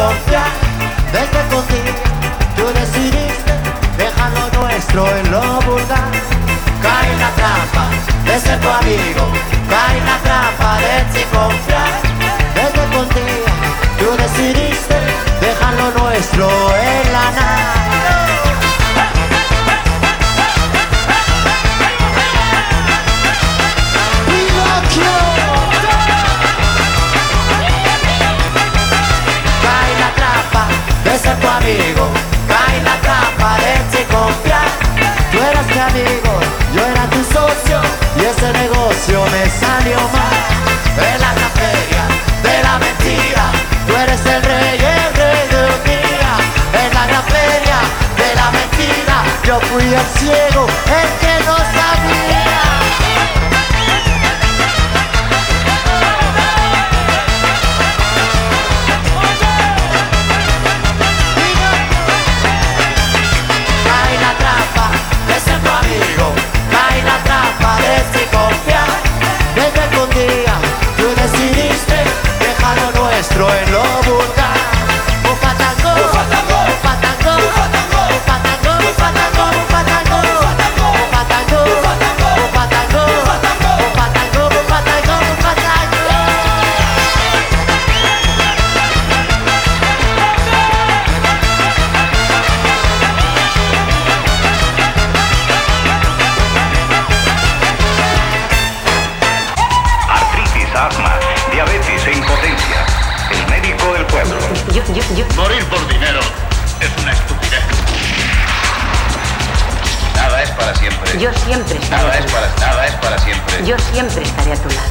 confiar. Desde contigo tú decidiste dejar lo nuestro en lo vulgar. Cae en la trampa de ser tu amigo, cae en la trampa de ti confiar. Desde contigo tú decidiste dejar lo nuestro en la nada. De ser tu amigo, cae en la trampa de ti confiar. Tú eras mi amigo, yo era tu socio, y ese negocio me salió mal. En la gran feria de la mentira, tú eres el rey de un día. En la gran feria de la mentira, yo fui el ciego, el que no sabía. Cae en la trampa de ti confiar. Desde que un día tú decidiste dejar lo nuestro en lo vulgar. Ufatango, ufatango, ufatango, ufatango, ufatango, ufatango, ufatango, ufatango, ufatango, ufatango, ufatango, ufatango. Asma, diabetes e impotencia. El médico del pueblo. Morir por dinero es una estupidez. Nada es para siempre. Yo siempre estaré Nada es para siempre. Yo siempre estaré a tu lado.